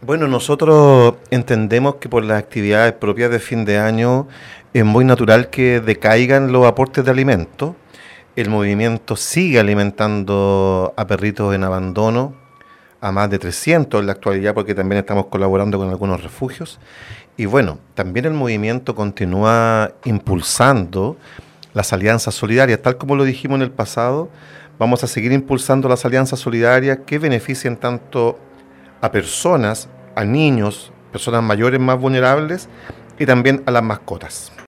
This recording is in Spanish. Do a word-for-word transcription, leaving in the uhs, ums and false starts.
Bueno, nosotros entendemos que por las actividades propias de fin de año es muy natural que decaigan los aportes de alimentos. El movimiento sigue alimentando a perritos en abandono, a más de trescientos en la actualidad, porque también estamos colaborando con algunos refugios. Y bueno, también el movimiento continúa impulsando las alianzas solidarias, tal como lo dijimos en el pasado. Vamos a seguir impulsando las alianzas solidarias que beneficien tanto a personas, a niños, personas mayores más vulnerables y también a las mascotas.